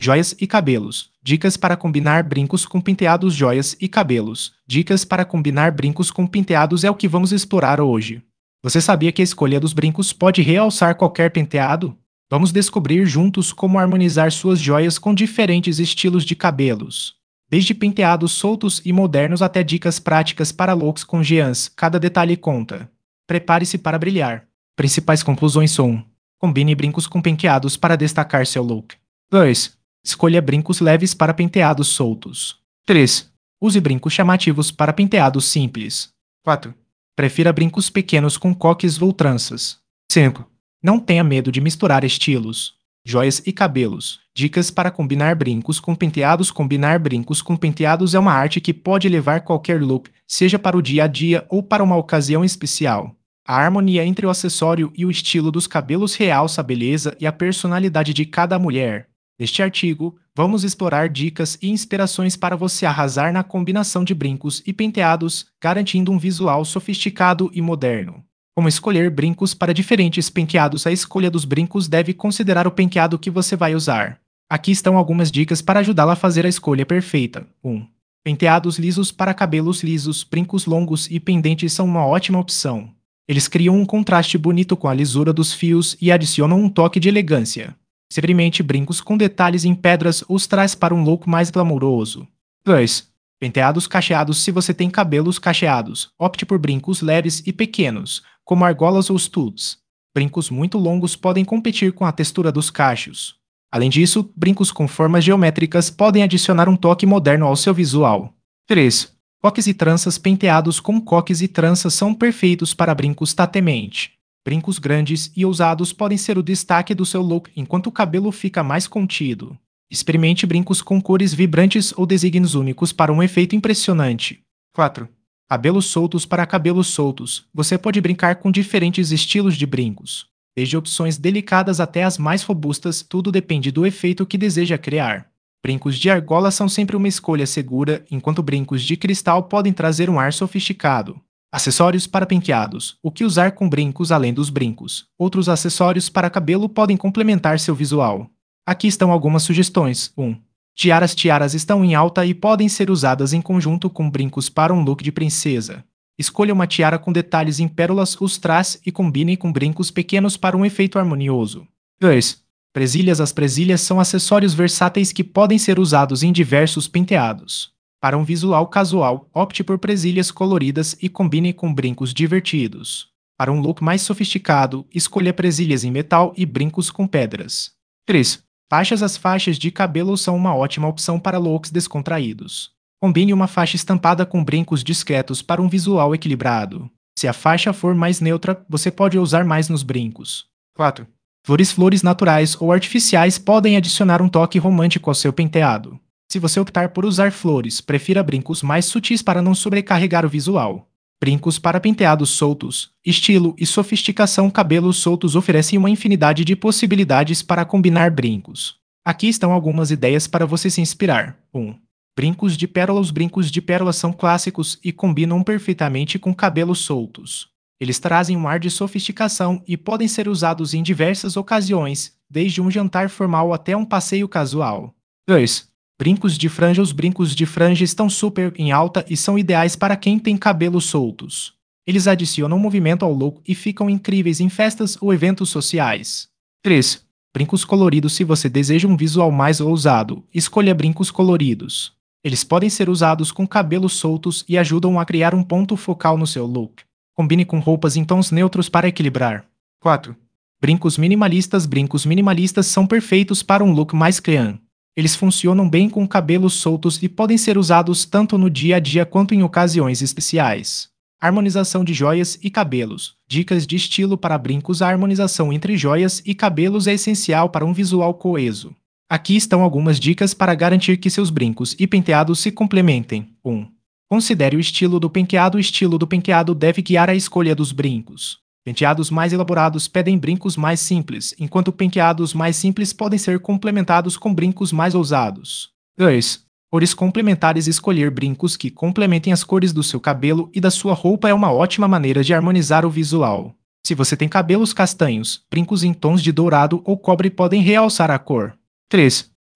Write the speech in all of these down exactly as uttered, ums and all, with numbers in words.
Joias e cabelos. Dicas para combinar brincos com penteados. Joias e cabelos. Dicas para combinar brincos com penteados é o que vamos explorar hoje. Você sabia que a escolha dos brincos pode realçar qualquer penteado? Vamos descobrir juntos como harmonizar suas joias com diferentes estilos de cabelos. Desde penteados soltos e modernos até dicas práticas para looks com geans, cada detalhe conta. Prepare-se para brilhar. Principais conclusões são: combine brincos com penteados para destacar seu look. dois. Escolha brincos leves para penteados soltos. três. Use brincos chamativos para penteados simples. quatro. Prefira brincos pequenos com coques ou tranças. cinco. Não tenha medo de misturar estilos. Joias e cabelos. Dicas para combinar brincos com penteados. Combinar brincos com penteados é uma arte que pode levar qualquer look, seja para o dia a dia ou para uma ocasião especial. A harmonia entre o acessório e o estilo dos cabelos realça a beleza e a personalidade de cada mulher. Neste artigo, vamos explorar dicas e inspirações para você arrasar na combinação de brincos e penteados, garantindo um visual sofisticado e moderno. Como escolher brincos para diferentes penteados? A escolha dos brincos deve considerar o penteado que você vai usar. Aqui estão algumas dicas para ajudá-la a fazer a escolha perfeita. um. Penteados lisos para cabelos lisos. Brincos longos e pendentes são uma ótima opção. Eles criam um contraste bonito com a lisura dos fios e adicionam um toque de elegância. Experimente brincos com detalhes em pedras, os traz para um look mais glamouroso. dois. Penteados cacheados. Se você tem cabelos cacheados, opte por brincos leves e pequenos, como argolas ou studs. Brincos muito longos podem competir com a textura dos cachos. Além disso, brincos com formas geométricas podem adicionar um toque moderno ao seu visual. três. Coques e tranças. Penteados com coques e tranças são perfeitos para brincos tatemente. Brincos grandes e ousados podem ser o destaque do seu look, enquanto o cabelo fica mais contido. Experimente brincos com cores vibrantes ou designos únicos para um efeito impressionante. quatro. Cabelos soltos. Para cabelos soltos, você pode brincar com diferentes estilos de brincos. Desde opções delicadas até as mais robustas, tudo depende do efeito que deseja criar. Brincos de argola são sempre uma escolha segura, enquanto brincos de cristal podem trazer um ar sofisticado. Acessórios para penteados. O que usar com brincos além dos brincos? Outros acessórios para cabelo podem complementar seu visual. Aqui estão algumas sugestões. um. Tiaras. Tiaras estão em alta e podem ser usadas em conjunto com brincos para um look de princesa. Escolha uma tiara com detalhes em pérolas, os traz e combine com brincos pequenos para um efeito harmonioso. dois. Presilhas. As presilhas são acessórios versáteis que podem ser usados em diversos penteados. Para um visual casual, opte por presilhas coloridas e combine com brincos divertidos. Para um look mais sofisticado, escolha presilhas em metal e brincos com pedras. três. Faixas. As faixas de cabelo são uma ótima opção para looks descontraídos. Combine uma faixa estampada com brincos discretos para um visual equilibrado. Se a faixa for mais neutra, você pode usar mais nos brincos. quatro. Flores. Flores naturais ou artificiais podem adicionar um toque romântico ao seu penteado. Se você optar por usar flores, prefira brincos mais sutis para não sobrecarregar o visual. Brincos para penteados soltos. Estilo e sofisticação. Cabelos soltos oferecem uma infinidade de possibilidades para combinar brincos. Aqui estão algumas ideias para você se inspirar. um. Brincos de pérola. Os brincos de pérola são clássicos e combinam perfeitamente com cabelos soltos. Eles trazem um ar de sofisticação e podem ser usados em diversas ocasiões, desde um jantar formal até um passeio casual. dois. Brincos de franja. Os brincos de franja estão super em alta e são ideais para quem tem cabelos soltos. Eles adicionam movimento ao look e ficam incríveis em festas ou eventos sociais. três. Brincos coloridos. Se você deseja um visual mais ousado, escolha brincos coloridos. Eles podem ser usados com cabelos soltos e ajudam a criar um ponto focal no seu look. Combine com roupas em tons neutros para equilibrar. quatro. Brincos minimalistas. Brincos minimalistas são perfeitos para um look mais clean. Eles funcionam bem com cabelos soltos e podem ser usados tanto no dia a dia quanto em ocasiões especiais. Harmonização de joias e cabelos. Dicas de estilo para brincos. A harmonização entre joias e cabelos é essencial para um visual coeso. Aqui estão algumas dicas para garantir que seus brincos e penteados se complementem. um. Considere o estilo do penteado. O estilo do penteado deve guiar a escolha dos brincos. Penteados mais elaborados pedem brincos mais simples, enquanto penteados mais simples podem ser complementados com brincos mais ousados. dois. Cores complementares. Escolher brincos que complementem as cores do seu cabelo e da sua roupa é uma ótima maneira de harmonizar o visual. Se você tem cabelos castanhos, brincos em tons de dourado ou cobre podem realçar a cor. três.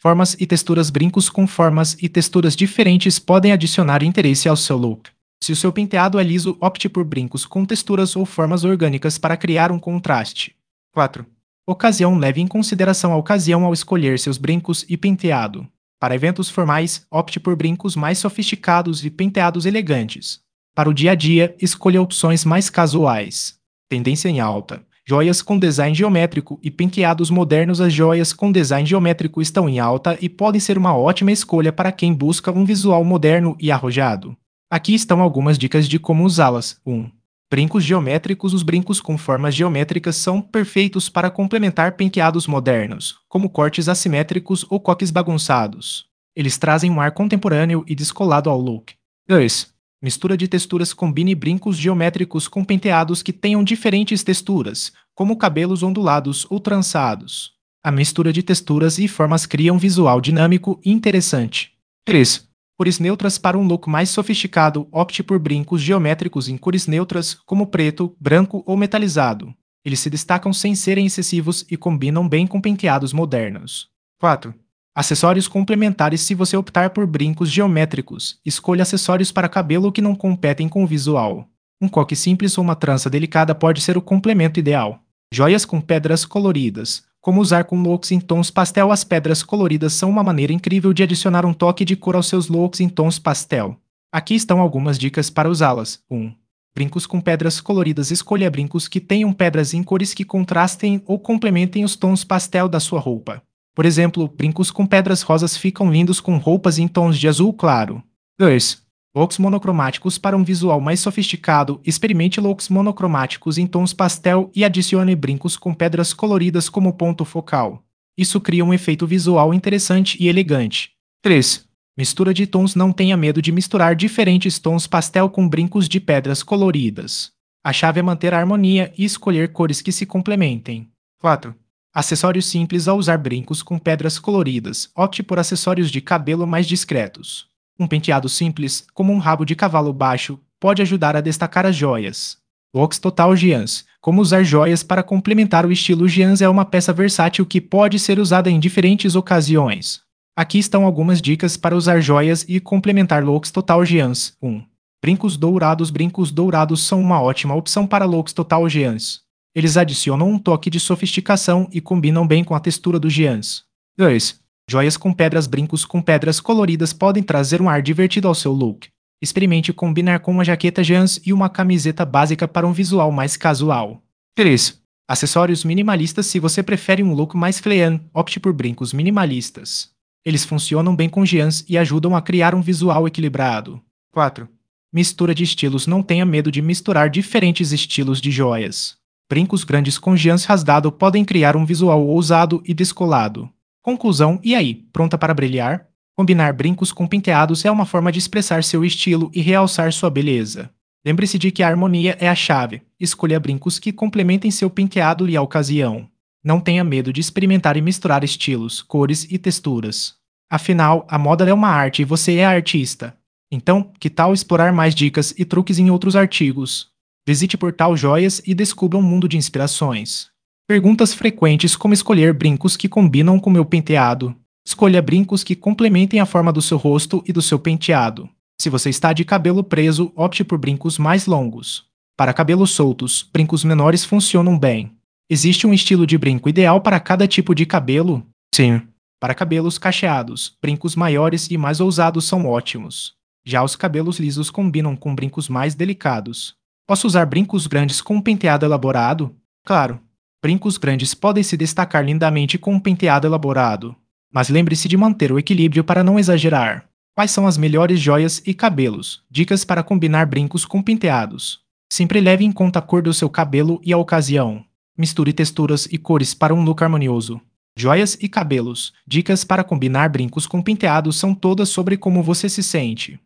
Formas e texturas. Brincos com formas e texturas diferentes podem adicionar interesse ao seu look. Se o seu penteado é liso, opte por brincos com texturas ou formas orgânicas para criar um contraste. quatro. Ocasião. Leve em consideração a ocasião ao escolher seus brincos e penteado. Para eventos formais, opte por brincos mais sofisticados e penteados elegantes. Para o dia a dia, escolha opções mais casuais. Tendência em alta. Joias com design geométrico e penteados modernos. As joias com design geométrico estão em alta e podem ser uma ótima escolha para quem busca um visual moderno e arrojado. Aqui estão algumas dicas de como usá-las. um. Brincos geométricos. Os brincos com formas geométricas são perfeitos para complementar penteados modernos, como cortes assimétricos ou coques bagunçados. Eles trazem um ar contemporâneo e descolado ao look. dois. Mistura de texturas. Combine brincos geométricos com penteados que tenham diferentes texturas, como cabelos ondulados ou trançados. A mistura de texturas e formas cria um visual dinâmico e interessante. três. Cores neutras. Para um look mais sofisticado, opte por brincos geométricos em cores neutras, como preto, branco ou metalizado. Eles se destacam sem serem excessivos e combinam bem com penteados modernos. quatro. Acessórios complementares. Se você optar por brincos geométricos, escolha acessórios para cabelo que não competem com o visual. Um coque simples ou uma trança delicada pode ser o complemento ideal. Joias com pedras coloridas. Como usar com looks em tons pastel. As pedras coloridas são uma maneira incrível de adicionar um toque de cor aos seus looks em tons pastel. Aqui estão algumas dicas para usá-las. um. Brincos com pedras coloridas. Escolha brincos que tenham pedras em cores que contrastem ou complementem os tons pastel da sua roupa. Por exemplo, brincos com pedras rosas ficam lindos com roupas em tons de azul claro. dois. Looks monocromáticos. Para um visual mais sofisticado, experimente looks monocromáticos em tons pastel e adicione brincos com pedras coloridas como ponto focal. Isso cria um efeito visual interessante e elegante. três. Mistura de tons. Não tenha medo de misturar diferentes tons pastel com brincos de pedras coloridas. A chave é manter a harmonia e escolher cores que se complementem. quatro. Acessórios simples. Ao usar brincos com pedras coloridas, opte por acessórios de cabelo mais discretos. Um penteado simples, como um rabo de cavalo baixo, pode ajudar a destacar as joias. Looks total Jeans. Como usar joias para complementar o estilo Jeans é uma peça versátil que pode ser usada em diferentes ocasiões. Aqui estão algumas dicas para usar joias e complementar looks total Jeans. um. Brincos dourados. Brincos dourados são uma ótima opção para looks total Jeans. Eles adicionam um toque de sofisticação e combinam bem com a textura do Jeans. dois. Joias com pedras. Brincos com pedras coloridas podem trazer um ar divertido ao seu look. Experimente combinar com uma jaqueta jeans e uma camiseta básica para um visual mais casual. três. Acessórios minimalistas. Se você prefere um look mais clean, opte por brincos minimalistas. Eles funcionam bem com jeans e ajudam a criar um visual equilibrado. quatro. Mistura de estilos. Não tenha medo de misturar diferentes estilos de joias. Brincos grandes com jeans rasgado podem criar um visual ousado e descolado. Conclusão. E aí, pronta para brilhar? Combinar brincos com penteados é uma forma de expressar seu estilo e realçar sua beleza. Lembre-se de que a harmonia é a chave. Escolha brincos que complementem seu penteado e a ocasião. Não tenha medo de experimentar e misturar estilos, cores e texturas. Afinal, a moda é uma arte e você é a artista. Então, que tal explorar mais dicas e truques em outros artigos? Visite o portal Joias e descubra um mundo de inspirações. Perguntas frequentes: como escolher brincos que combinam com meu penteado? Escolha brincos que complementem a forma do seu rosto e do seu penteado. Se você está de cabelo preso, opte por brincos mais longos. Para cabelos soltos, brincos menores funcionam bem. Existe um estilo de brinco ideal para cada tipo de cabelo? Sim. Para cabelos cacheados, brincos maiores e mais ousados são ótimos. Já os cabelos lisos combinam com brincos mais delicados. Posso usar brincos grandes com um penteado elaborado? Claro. Brincos grandes podem se destacar lindamente com um penteado elaborado. Mas lembre-se de manter o equilíbrio para não exagerar. Quais são as melhores joias e cabelos? Dicas para combinar brincos com penteados. Sempre leve em conta a cor do seu cabelo e a ocasião. Misture texturas e cores para um look harmonioso. Joias e cabelos. Dicas para combinar brincos com penteados são todas sobre como você se sente.